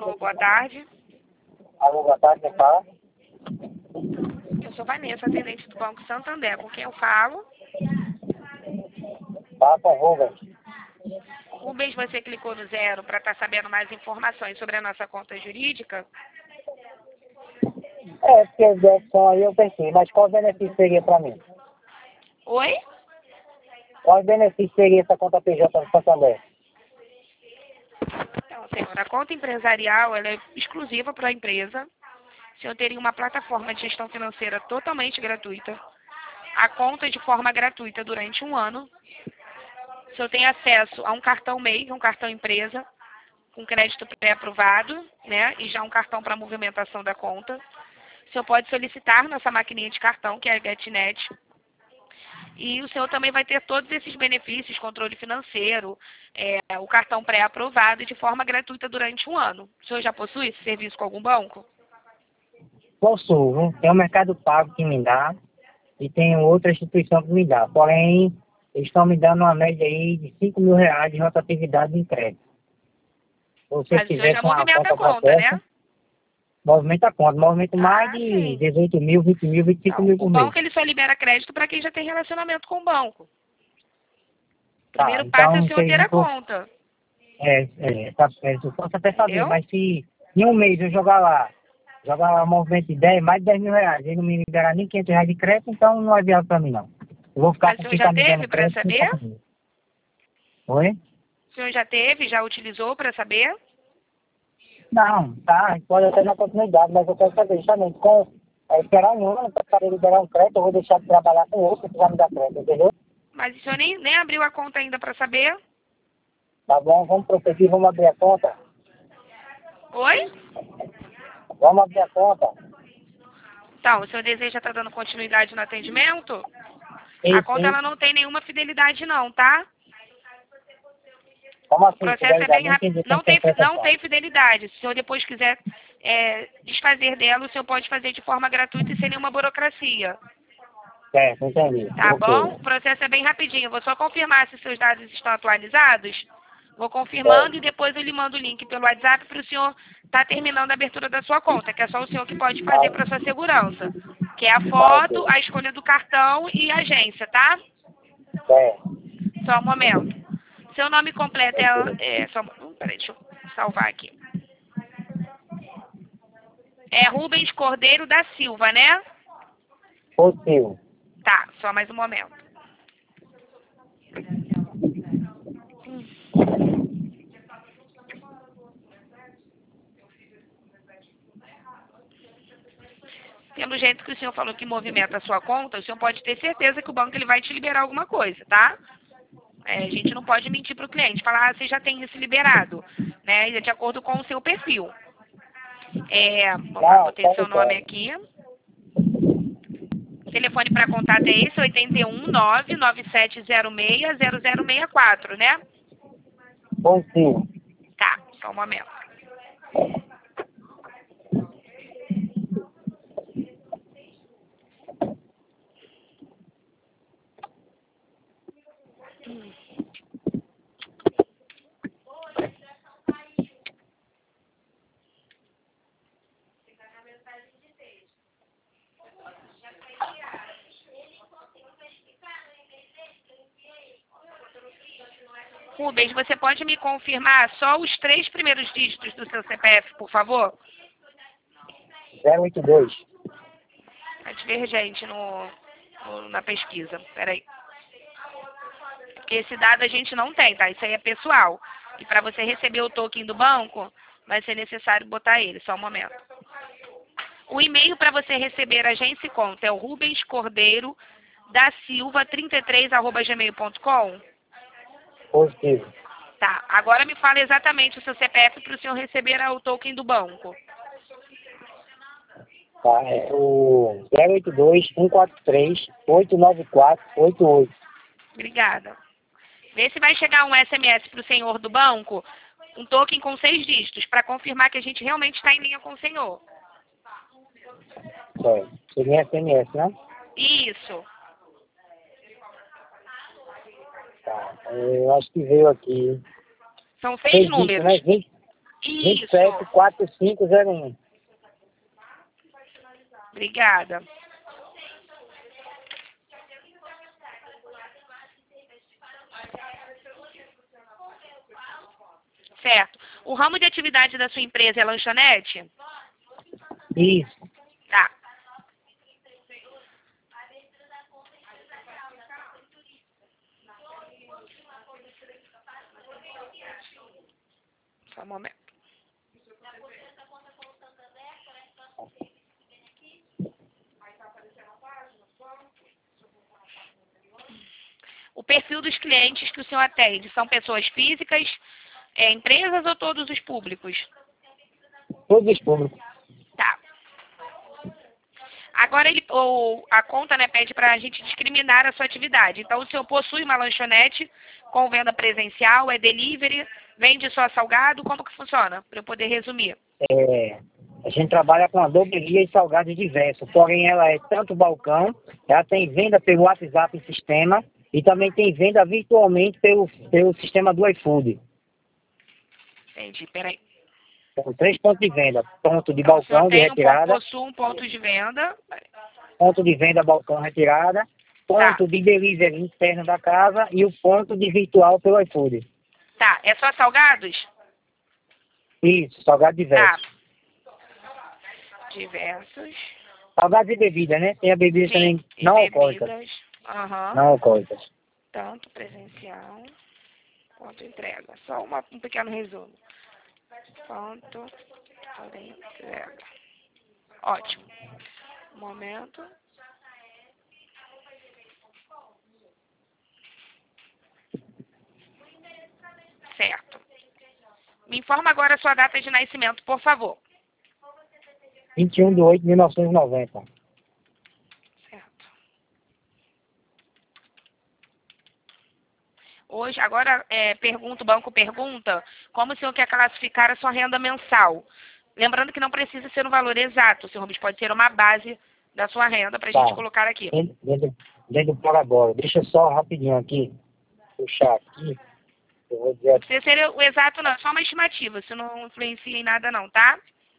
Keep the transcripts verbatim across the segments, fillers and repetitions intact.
Alô, boa tarde. Alô, boa tarde, quem fala? Eu sou Vanessa, atendente do Banco Santander. Com quem eu falo? Fala com o Rubens. Rubens, você clicou no zero para estar sabendo mais informações sobre a nossa conta jurídica? É, porque as opção aí eu pensei, mas qual benefício seria para mim? Oi? Qual benefício seria essa conta P J do Santander? Então, senhor, a conta empresarial ela é exclusiva para a empresa. O senhor teria uma plataforma de gestão financeira totalmente gratuita. A conta de forma gratuita durante um ano. O senhor tem acesso a um cartão M E I, um cartão empresa, com crédito pré-aprovado, né? E já um cartão para movimentação da conta. O senhor pode solicitar nossa maquininha de cartão, que é a GetNet. E o senhor também vai ter todos esses benefícios, controle financeiro, é, o cartão pré-aprovado de forma gratuita durante um ano. O senhor já possui esse serviço com algum banco? Possuo, tem o Mercado Pago que me dá e tem outra instituição que me dá. Porém, eles estão me dando uma média aí de cinco mil reais de rotatividade em crédito. Se você Mas o senhor já tivesse uma movimenta a conta conta, dessa, né? movimenta a conta. Movimento mais Ah, de sim. dezoito mil, vinte mil, vinte e cinco Não, mil o por mês. banco ele só libera crédito para quem já tem relacionamento com o banco. O Tá, primeiro passo é o então senhor vocês ter não a for- conta, é, é, tá, é, eu posso até fazer, entendeu? mas se em um mês eu jogar lá, jogar lá um movimento de dez, mais de dez mil reais, ele não me liberar nem quinhentos reais de crédito, então não é viável para mim não. Eu vou ficar Mas o com senhor quem já tá me dando teve para crédito e tá saber? comigo. Oi? O senhor já teve, já utilizou para saber? Não, tá, pode até na continuidade, mas eu quero saber justamente com é, esperar um ano para poder liberar um crédito, eu vou deixar de trabalhar com outro que vai me dar crédito, entendeu? Mas o senhor nem, nem abriu a conta ainda para saber? Tá bom, vamos prosseguir, vamos abrir a conta. Oi? Vamos abrir a conta. Então, o senhor deseja estar dando continuidade no atendimento? A Sim, conta sim. ela não tem nenhuma fidelidade não, tá? Como O assim, processo é fidelidade? bem Não rápido. entendi Não como que é tem, fi- essa não conta. tem fidelidade. Se o senhor depois quiser é, desfazer dela, o senhor pode fazer de forma gratuita e sem nenhuma burocracia. Certo, entendi. Tá bom? Ok. O processo é bem rapidinho. Eu vou só confirmar se seus dados estão atualizados. Vou confirmando Certo. e depois eu lhe mando o link pelo WhatsApp para o senhor estar terminando a abertura da sua conta, que é só o senhor que pode fazer Tá, para sua segurança. Que é a tá foto, ok. a escolha do cartão e a agência, tá? Certo. Só um momento. Seu nome completo Ok. é... é só, hum, peraí, deixa eu salvar aqui. É Rubens Cordeiro da Silva, né? Positivo. Tá, só mais um momento. Pelo jeito que o senhor falou que movimenta a sua conta, o senhor pode ter certeza que o banco ele vai te liberar alguma coisa, tá? É, a gente não pode mentir para o cliente, falar, ah, você já tem isso liberado, né? E é de acordo com o seu perfil. É, vamos lá, Não, botei tá seu nome ligado. aqui. O telefone para contato é esse, oito um nove nove sete zero seis zero zero seis quatro, né? Positivo. Tá, só um momento. Rubens, você pode me confirmar só os três primeiros dígitos do seu C P F, por favor? zero oito dois. É divergente no, no, na pesquisa. Peraí. Porque esse dado a gente não tem, tá? Isso aí é pessoal. E para você receber o token do banco, vai ser necessário botar ele. Só um momento. O e-mail para você receber agência e conta é o Rubens Cordeiro da Silva trinta e três arroba gmail ponto com. Positivo. Tá. Agora me fala exatamente o seu C P F para o senhor receber o token do banco. Tá, é o zero oito dois, um quatro três, oito nove quatro, oito oito. Obrigada. Vê se vai chegar um S M S para o senhor do banco, um token com seis dígitos, para confirmar que a gente realmente está em linha com o senhor. Certo. Seria S M S, né? Isso. Tá. Eu acho que veio aqui. São seis Seis dígitos, números. né? vinte. vinte e Isso. sete, quarenta e cinco zero um. Obrigada. Certo. O ramo de atividade da sua empresa é lanchonete? Isso. Tá. Só um momento. O perfil dos clientes que o senhor atende são pessoas físicas, é, empresas ou todos os públicos? Todos os públicos. Tá. Agora ele, ou a conta, né, pede para a gente discriminar a sua atividade. Então o senhor possui uma lanchonete com venda presencial, é delivery, vende só salgado, como que funciona? Para eu poder resumir. É, a gente trabalha com adoberia e salgados diversos, porém ela é tanto balcão, ela tem venda pelo WhatsApp em sistema e também tem venda virtualmente pelo, pelo sistema do iFood. Entendi, peraí. São três pontos de venda, ponto de Então o senhor balcão de tem um, ponto- retirada, possui um ponto de venda. ponto de venda balcão retirada, Tá. ponto de delivery interno da casa e o ponto de virtual pelo iFood. Tá, é só salgados? Isso, salgado Tá. diversos. Diversos. Salgados e bebida, né? Tem a bebida Sim, também e não alcoólica. bebidas. Aham. Não alcoólicas. Tanto presencial quanto entrega. Só uma, um pequeno resumo. Quanto entrega. Ótimo. Um momento. Certo. Me informa agora a sua data de nascimento, por favor. vinte e um de oito de mil novecentos e noventa. Certo. Hoje, agora, é, pergunta, o banco pergunta como o senhor quer classificar a sua renda mensal. Lembrando que não precisa ser um valor exato, senhor Rubens, pode ser uma base da sua renda para a Tá. gente colocar aqui. Dentro, dentro, dentro do agora. Deixa eu só rapidinho aqui, puxar aqui. Eu vou dizer Não aqui. precisa ser o exato, não, é só uma estimativa, isso não influencia em nada, não, tá?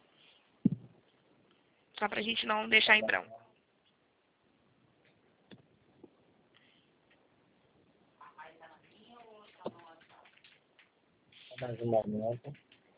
Só para a gente não deixar em branco. Mais um momento.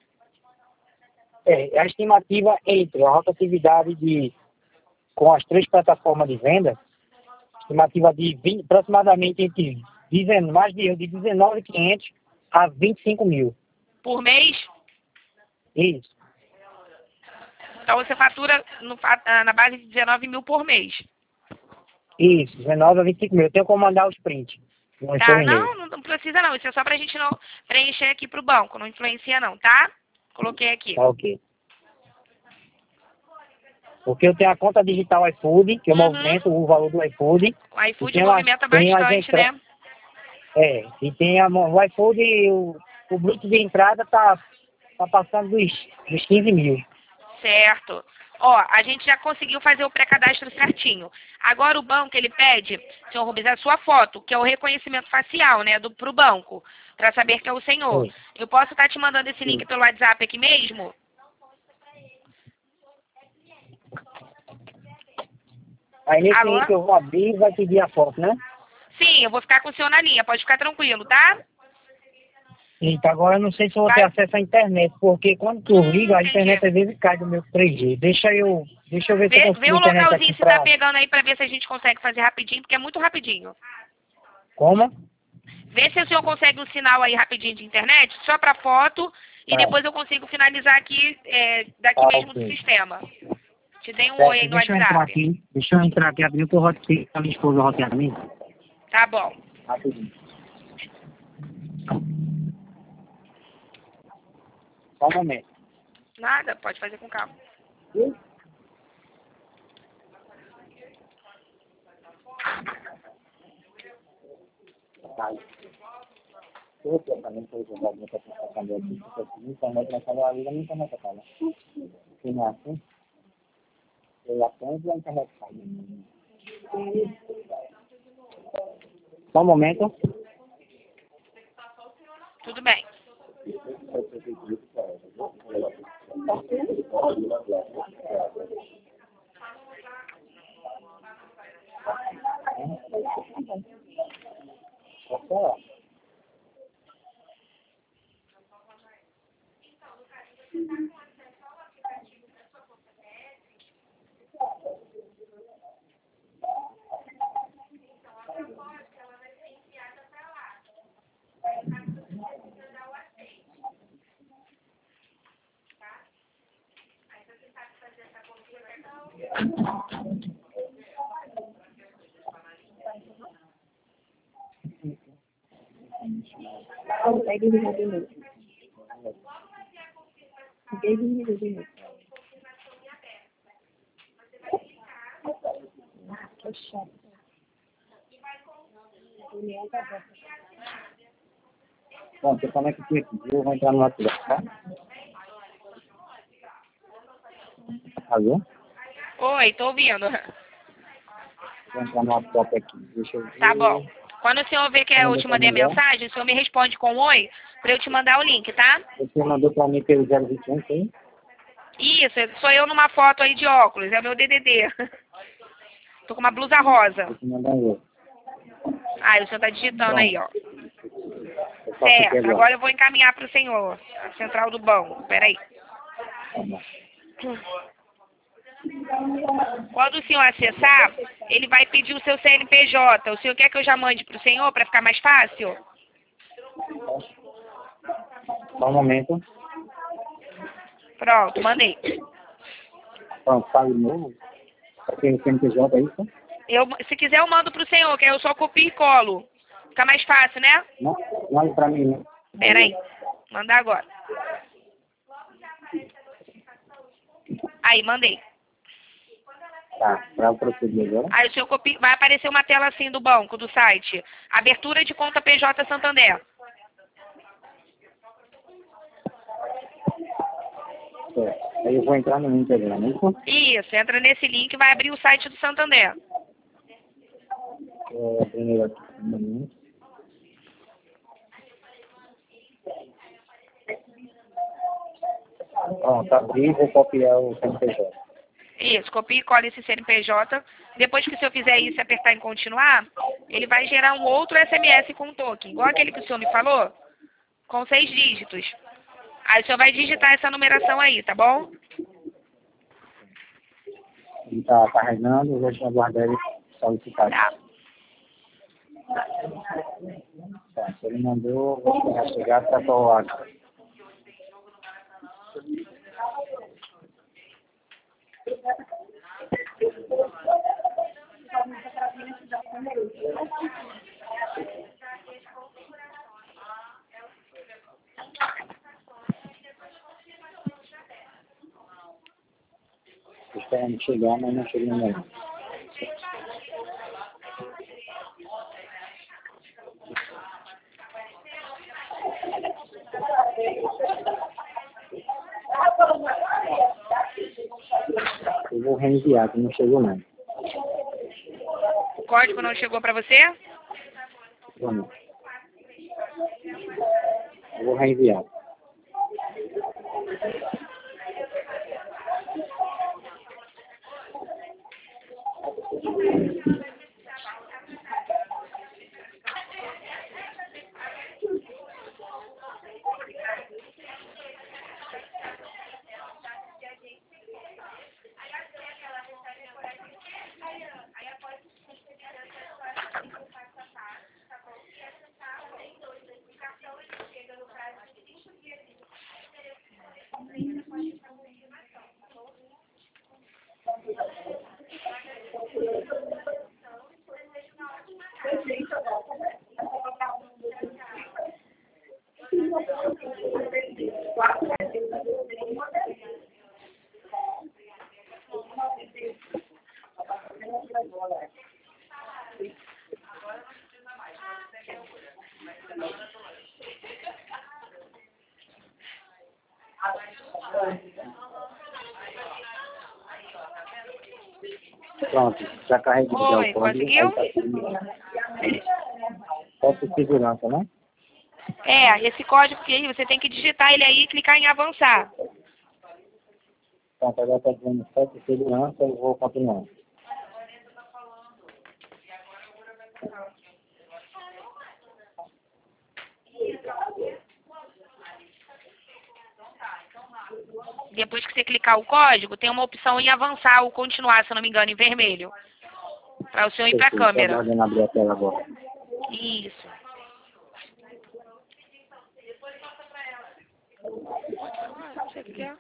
É, a estimativa entre a rotatividade de, com as três plataformas de venda, estimativa de vinte, aproximadamente entre dezenove, mais de, de dezenove mil e quinhentos a vinte e cinco mil. Por mês, Isso, então você fatura no, ah, na base de dezenove mil por mês. isso, dezenove a vinte e cinco mil. Eu tenho como mandar os prints. No seu Tá? e-mail. Não, não precisa não, isso é só pra gente não preencher aqui pro banco, não influencia não, tá? Coloquei aqui. Tá ok. Porque eu tenho a conta digital iFood, que eu Uhum. movimento o valor do iFood. O E iFood tem uma- movimenta tem as bastante, entra- né? É, e tem a, o iFood, o, o bruto de entrada tá, tá passando dos, dos quinze mil. Certo. Ó, a gente já conseguiu fazer o pré-cadastro certinho. Agora o banco, ele pede, senhor Rubens, a sua foto, que é o reconhecimento facial, né, do, pro banco, para saber que é o senhor. Sim. Eu posso estar te mandando esse link Sim. pelo WhatsApp aqui mesmo? Aí nesse Alô? link eu vou abrir e vai pedir a foto, né? Sim, eu vou ficar com o senhor na linha, pode ficar tranquilo, tá? Eita, agora eu não sei se eu vou ter Vai. acesso à internet, porque quando tu Hum, liga, a entendi. internet às vezes cai do meu três G. Deixa eu, deixa eu ver se eu Vê, consigo vê a o internet localzinho aqui se tá pra... pegando aí pra ver se a gente consegue fazer rapidinho, porque é muito rapidinho. Como? Vê se o senhor consegue um sinal aí rapidinho de internet, só pra foto, e Tá. depois eu consigo finalizar aqui, é, daqui Tá, mesmo do ok. sistema. Te dei um oi Certo, aí no deixa eu entrar WhatsApp. aqui. Deixa eu entrar aqui rapidinho que eu roteei a minha esposa rotear pra mim. Tá bom. Rapidinho. Só um momento. Nada, pode fazer com calma. Tá. Eu tô também tô jogando muita coisa também aqui, porque assim, internet na sala ali, a minha internet tá, né? Se não é assim, eu aponto e a internet sai. Só um momento. Tudo bem. pode ser feito para ela, tá? Consegue resolver mesmo. Desde resolver mesmo. Ah, que chato. Bom, você conecta aqui, eu vou entrar no WhatsApp, tá? Alô? Oi, tô ouvindo. Vou entrar no WhatsApp aqui, deixa eu ver. Tá bom. Quando o senhor vê que eu te mandei a mensagem, o senhor me responde com oi, pra eu te mandar o link, tá? Você mandou pra mim pelo zero vinte e um, sim? Isso, sou eu numa foto aí de óculos, é o meu D D D. Tô com uma blusa rosa. Vou te mandar um outro. Ah, o senhor tá digitando Pronto. aí, ó. Eu faço aqui Certo, agora. agora eu vou encaminhar pro senhor, a central do banco. Peraí. Tá bom. Quando o senhor acessar, ele vai pedir o seu C N P J. O senhor quer que eu já mande pro senhor para ficar mais fácil? Só um momento. Pronto, mandei. Pronto, fala de novo. Aqui no C N P J, é isso? Eu, se quiser, eu mando pro senhor, que aí eu só copio e colo. Fica mais fácil, né? Não, manda pra mim, né? Peraí. Mandar agora. Aí, mandei. Tá, pra proceder agora. Aí o senhor copia, vai aparecer uma tela assim do banco, do site. Abertura de conta P J Santander. Certo. Aí eu vou entrar no Instagram, não é isso? Isso, entra nesse link e vai abrir o site do Santander. É, primeiro aqui. Um momento. Pronto, abri e vou copiar o C N P J. Isso, copia e cola esse C N P J. Depois que o senhor fizer isso e apertar em continuar, ele vai gerar um outro S M S com token, igual aquele que o senhor me falou, com seis dígitos. Aí o senhor vai digitar essa numeração aí, tá bom? Ele tá carregando, eu vou aguardar ele solicitar. Tá. Tá, se ele mandou, vou esperar chegar para colar. Estou esperando chegar, mas não chegou ainda. Eu vou reenviar, que não chegou não. O código não chegou para você? Vamos. Eu vou reenviar. Pronto, já carreguei já Oi, o código. conseguiu? Aí tá tudo. Posso segurança, né? É, esse código que aí você tem que digitar ele aí e clicar em avançar. Pronto, agora está dizendo sete segurança, eu vou continuar. Depois que você clicar o código, tem uma opção em avançar ou continuar, se eu não me engano, em vermelho. Para o senhor ir para a câmera. Estou abrir a tela agora. Isso. Ah, você quer?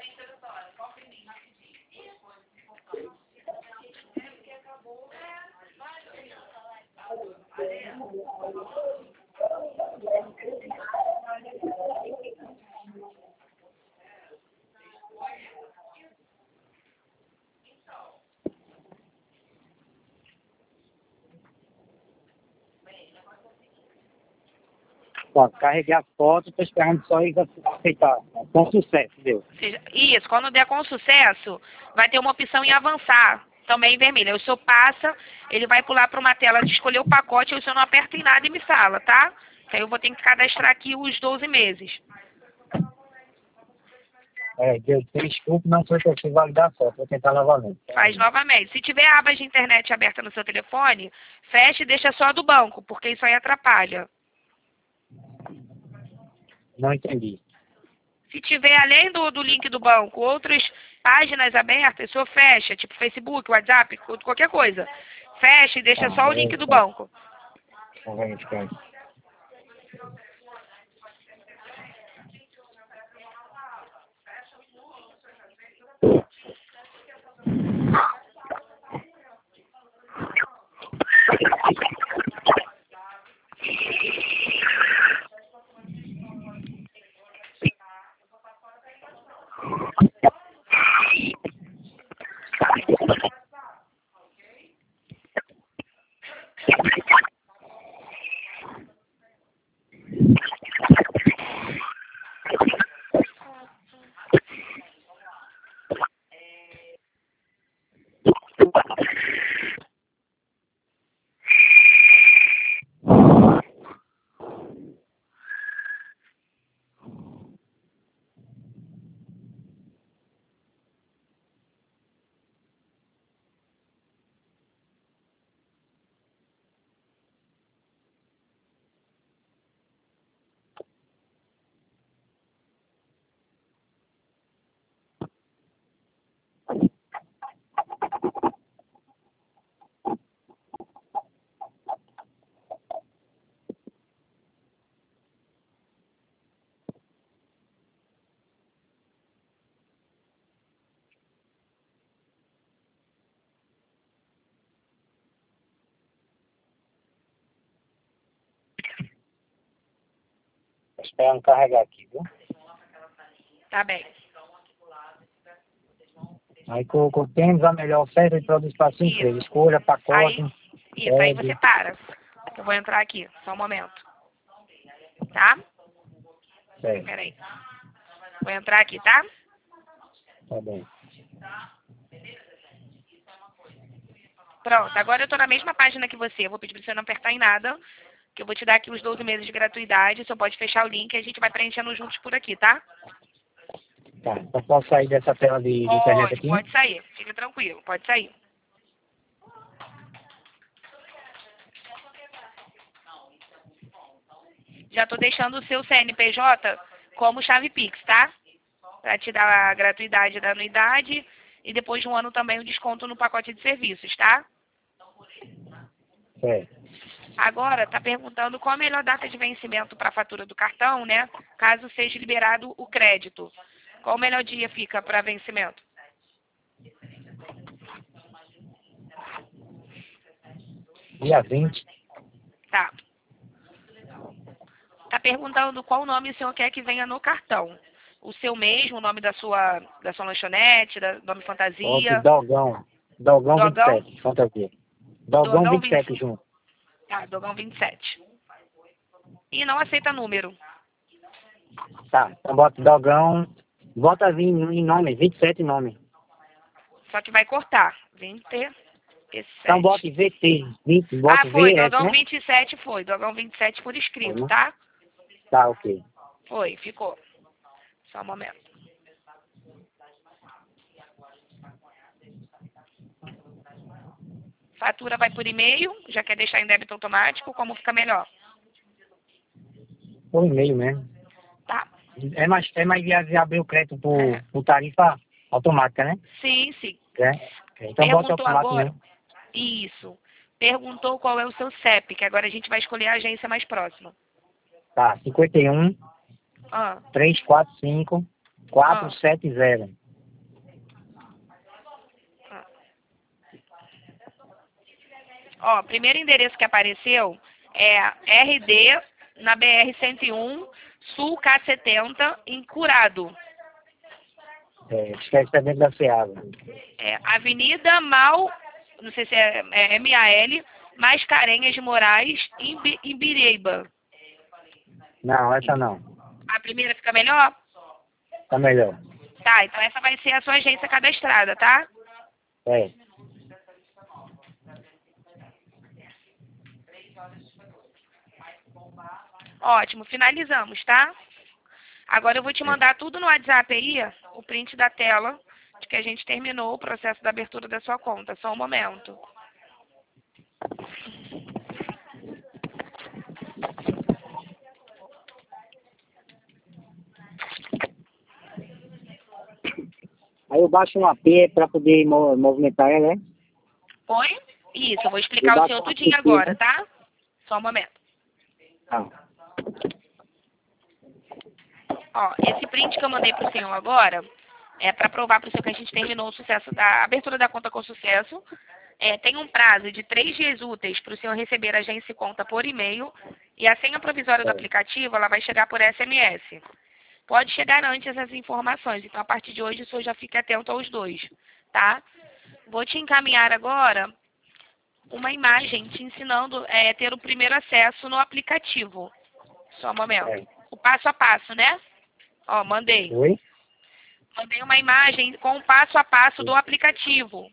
Pronto, carreguei a foto, estou esperando só eles aceitar. Com sucesso, deu. Seja, isso, quando der com sucesso, vai ter uma opção em avançar, também em vermelho. Aí o senhor passa, ele vai pular para uma tela de escolher o pacote, aí o senhor não aperta em nada e me fala, tá? Que aí eu vou ter que cadastrar aqui os doze meses. É, deu, desculpe, não foi possível validar a foto, vou tentar novamente. Faz novamente. Se tiver abas de internet aberta no seu telefone, feche e deixa só a do banco, porque isso aí atrapalha. Não entendi. Se tiver, além do, do link do banco, outras páginas abertas, o senhor fecha, tipo Facebook, WhatsApp, qualquer coisa. Fecha e deixa Ah, só o link do banco. Vamos verificar aqui. Estou esperando carregar aqui, viu? Tá bem. Aí colocou, temos a melhor oferta de produtos para sua empresa. Escolha, pacote. Aí, isso, aí pede. você para. Eu vou entrar aqui, só um momento. Tá? Certo, Peraí. Vou entrar aqui, tá? tá bem. Pronto, agora eu tô na mesma página que você. Eu vou pedir pra você não apertar em nada, que eu vou te dar aqui os doze meses de gratuidade. Você pode fechar o link e a gente vai preenchendo juntos por aqui, tá? Tá, então posso sair dessa tela de, de internet Pode, aqui? pode sair. Fica tranquilo, pode sair. Já tô deixando o seu C N P J como chave Pix, tá? Pra te dar a gratuidade da anuidade e depois de um ano também o desconto no pacote de serviços, tá? Certo. Agora, tá perguntando qual a melhor data de vencimento para a fatura do cartão, né? Caso seja liberado o crédito. Qual o melhor dia fica para vencimento? Dia vinte. Tá. Tá perguntando qual nome o senhor quer que venha no cartão. O seu mesmo, o nome da sua, da sua lanchonete, da nome fantasia. Outro Dogão. Dogão, Dogão? vinte e sete, fantasia. Dogão, Dogão vinte e sete junto. Tá, Dogão vinte e sete. E não aceita número. Tá, então bota Dogão. Bota em, em nome, vinte e sete nome. Só que vai cortar. vinte e sete. Então bota V T. vinte, bota Ah, foi. V S, Dogão né? vinte e sete foi. Dogão vinte e sete por escrito, Uhum. tá? Tá, ok. Foi, ficou. Só um momento. Fatura vai por e-mail, já quer deixar em débito automático, como fica melhor? Por e-mail mesmo. Tá. É mais, é mais viável abrir o crédito por, É. por tarifa automática, né? Sim, sim. É. Então bota Perguntou automático agora? mesmo. Isso. Perguntou qual é o seu C E P, que agora a gente vai escolher a agência mais próxima. Tá, cinquenta e um, Ah, trezentos e quarenta e cinco, quatrocentos e setenta. ah. Ó, primeiro endereço que apareceu é R D na B R cento e um, Sul K setenta, em Curado. É, esquece dentro da Ceasa. É, Avenida Mal, não sei se é, é M A L, Mascarenhas de Moraes, em, Bi- em Bireba. Não, essa não. A primeira fica melhor? Tá melhor. Tá, então essa vai ser a sua agência cadastrada, tá? É. Ótimo, finalizamos, tá? Agora eu vou te mandar tudo no WhatsApp aí, o print da tela, de que a gente terminou o processo da abertura da sua conta. Só um momento. Aí eu baixo um A P para poder mo- movimentar ela, né? Oi? Isso, eu vou explicar Eu o seu baixo um tudinho app, agora, né? tá? Só um momento. Tá. Ó, esse print que eu mandei pro senhor agora é para provar pro senhor que a gente terminou o sucesso da a abertura da conta com sucesso. É, tem um prazo de três dias úteis para o senhor receber a agência e conta por e-mail e a senha provisória do É. aplicativo ela vai chegar por S M S. Pode chegar antes as informações, então a partir de hoje o senhor já fique atento aos dois, tá? Vou te encaminhar agora uma imagem te ensinando a é, ter o primeiro acesso no aplicativo. Só um momento. É. O passo a passo, né? Ó, mandei. Oi? Mandei uma imagem com o passo a passo do aplicativo,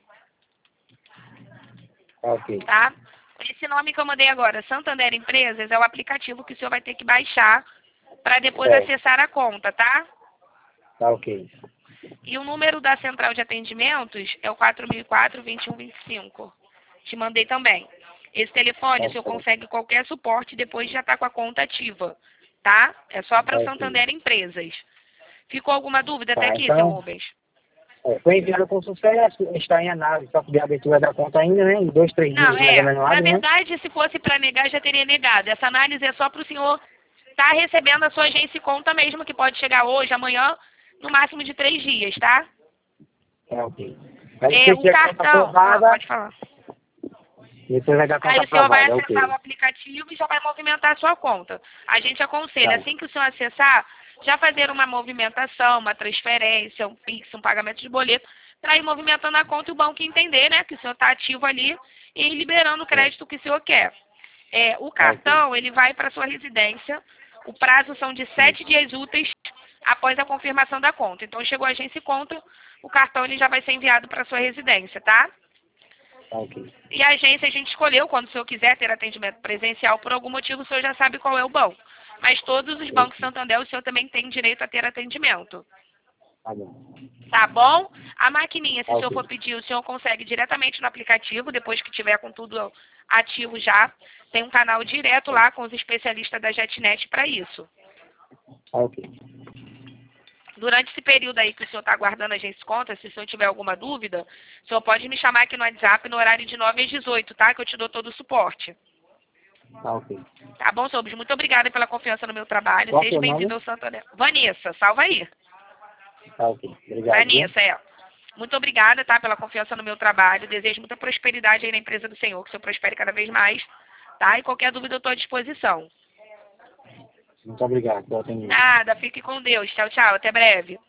Ok. tá? Esse nome que eu mandei agora, Santander Empresas, é o aplicativo que o senhor vai ter que baixar para depois Certo. acessar a conta, tá? Tá ok. E o número da central de atendimentos é o quatro mil e quatro, vinte e um vinte e cinco. Te mandei também. Esse telefone, o senhor Ok. consegue qualquer suporte depois de já estar com a conta ativa, tá? É só para o Ok. Santander Empresas. Ficou alguma dúvida até Tá, aqui, então, seu Rubens? é, foi enviado com sucesso, está em análise, só que de abertura da conta ainda, né? Em dois, três Não, dias, mais é. ou menos, Na abre, né? verdade, se fosse para negar, já teria negado. Essa análise é só para o senhor estar recebendo a sua agência e conta mesmo, que pode chegar hoje, amanhã, no máximo de três dias, tá? É ok. Aí É, depois o tiver a conta cartão. Ah, aprovada, pode falar. depois vai dar Aí conta o senhor vai aprovada, acessar ok. o aplicativo e já vai movimentar a sua conta. A gente aconselha, Tá. assim que o senhor acessar, já fazer uma movimentação, uma transferência, um Pix, um pagamento de boleto, para ir movimentando a conta e o banco entender, né, que o senhor está ativo ali e ir liberando o crédito que o senhor quer. É, o cartão, ele vai para sua residência. O prazo são de sete dias úteis após a confirmação da conta. Então, chegou a agência e conta, o cartão ele já vai ser enviado para sua residência, tá? Tá ok. E a agência a gente escolheu, quando o senhor quiser ter atendimento presencial, por algum motivo o senhor já sabe qual é o banco. Mas todos os bancos Santander, o senhor também tem direito a ter atendimento. Tá bom. Tá bom? A maquininha, se Tá o senhor ok. for pedir, o senhor consegue diretamente no aplicativo, depois que tiver com tudo ativo já. Tem um canal direto lá com os especialistas da JetNet para isso. Tá ok. Durante esse período aí que o senhor está aguardando a agência de conta, se o senhor tiver alguma dúvida, o senhor pode me chamar aqui no WhatsApp no horário de nove às dezoito, tá? Que eu te dou todo o suporte. Tá ok. Tá bom, senhor? Muito obrigada pela confiança no meu trabalho. Qual que é Seja o bem-vindo nome? ao Santander. Vanessa, salva aí. Tá ok. Obrigado. viu? Vanessa, é. Muito obrigada, tá, pela confiança no meu trabalho. Desejo muita prosperidade aí na empresa do senhor, que o senhor prospere cada vez mais, tá? E qualquer dúvida eu estou à disposição. Muito obrigado pelo atendimento. Nada, fique com Deus. Tchau, tchau. Até breve.